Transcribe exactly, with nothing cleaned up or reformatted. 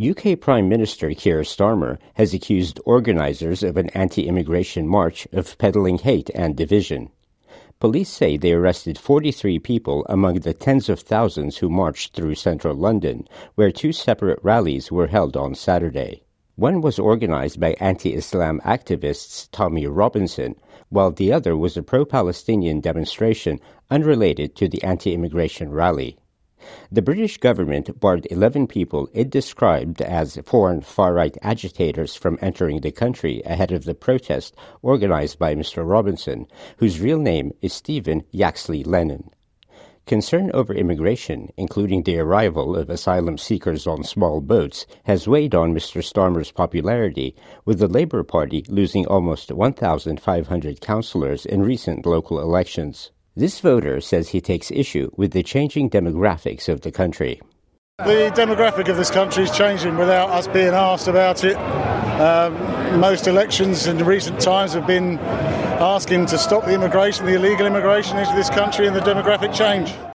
U K Prime Minister Keir Starmer has accused organizers of an anti-immigration march of peddling hate and division. Police say they arrested forty-three people among the tens of thousands who marched through central London, where two separate rallies were held on Saturday. One was organized by anti-Islam activists Tommy Robinson, while the other was a pro-Palestinian demonstration unrelated to the anti-immigration rally. The British government barred eleven people it described as foreign far-right agitators from entering the country ahead of the protest organized by Mister Robinson, whose real name is Stephen Yaxley Lennon. Concern over immigration, including the arrival of asylum seekers on small boats, has weighed on Mister Starmer's popularity, with the Labour Party losing almost one thousand five hundred councillors in recent local elections. This voter says he takes issue with the changing demographics of the country. The demographic of this country is changing without us being asked about it. Um, most elections in recent times have been asking to stop the immigration, the illegal immigration into this country, and the demographic change.